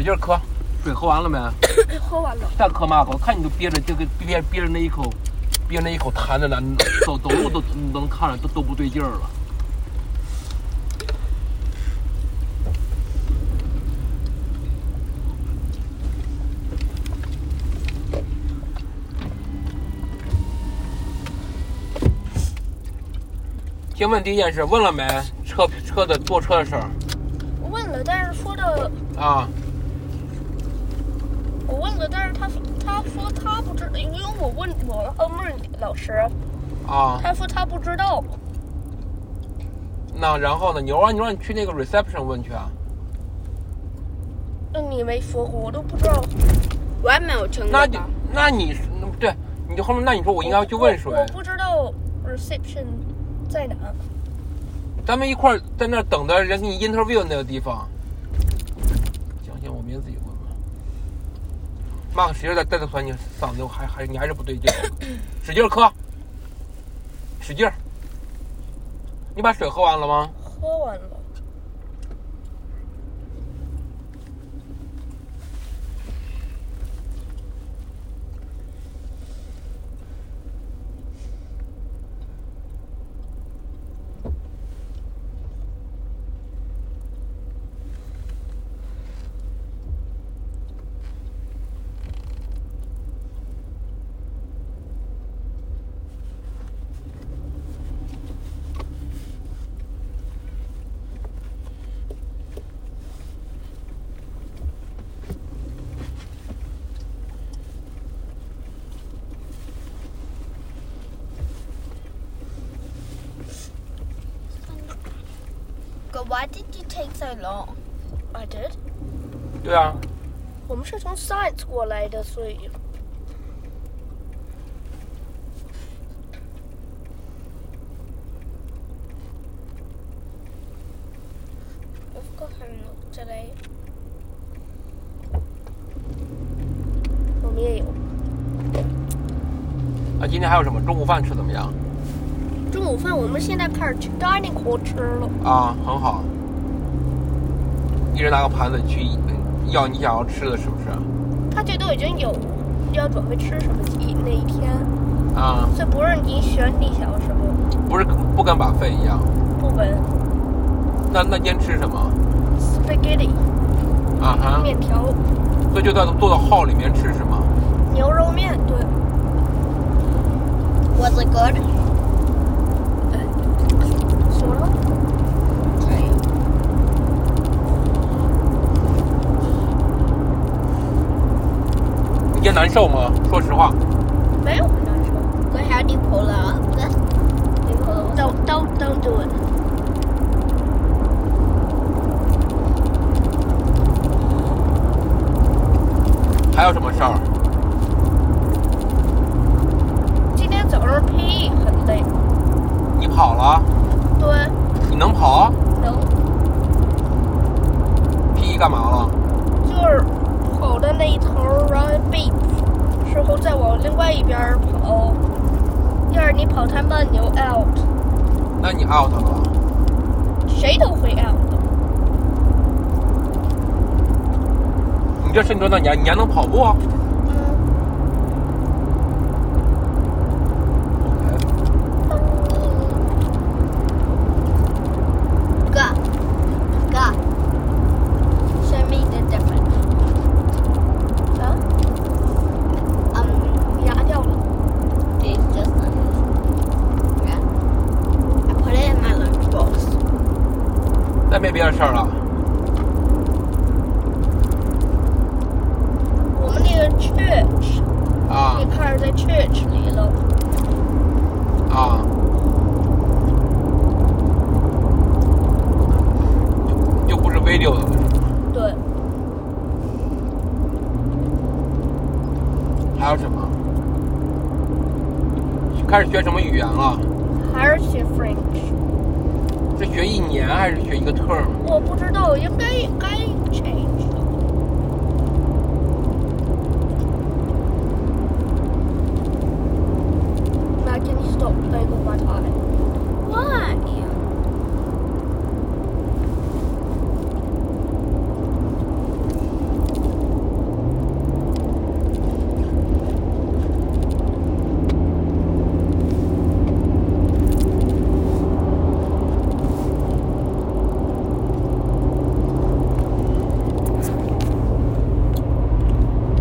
劲磕。水喝完了没？ 喝完了。 再喝嘛，我看你都憋着这个憋着那一口痰的呢，走路都能看着都不对劲儿了。请问第一件事问了没？坐车的事儿。 我问了，但是说的啊。 我问了，但是他说他不知道，因为我问老师啊， 他说他不知道。 那然后呢？你让你去那个 reception 问去啊？ 那你没说过，我都不知道。 我还没有听过。 那你对，你就后面那你说我应该去问谁？ 我不知道 reception 在哪。 咱们一块儿在那等着人给你 interview 那个地方。行，我明天自己问问。妈，使劲再喘你嗓子，你还是不对劲，使劲磕，使劲。你把水喝完了吗？ 喝完了。 Why did you take so long? I did. 对啊。 我们是从 Science 过来的，所以。I've got homework today. 我们也有。 啊，今天还有什么？中午饭吃怎么样？ 中午饭我们现在开始去 dining hall 吃了。 啊，很好。一人拿个盘子去要你想要吃的，是不是？ 他这都已经有要准备吃什么那一天。 啊。 所以不是你选你想要什么。 不跟把费一样。 不跟。 那今天吃什么 ？Spaghetti。 啊哈。 面条。 所以就坐到 hall 里面吃是吗？ 牛肉面，对。 Was it good? 行了。 你今天难受吗？说实话。 没有很难受。 So how do you pull it up? Don't do it. 还有什么事儿？ 今天早上 PE 很累。 你跑了？ 对。 你能跑？ 能。 PE 干嘛了？ 就是跑的那一头 run beat 时候再往另外一边跑，要是你跑太慢你就 out。 那你 out 了？ 谁都会 out 的。 你这身高，你还能跑步？没别的事儿了。 我们那个 church 啊， 也开始在 church 里了。 啊，就不是 video 的了。 对。 还有什么？开始学什么语言了？ 还是学 French。 是学1年还是学一个 term？ 我不知道，应该 change。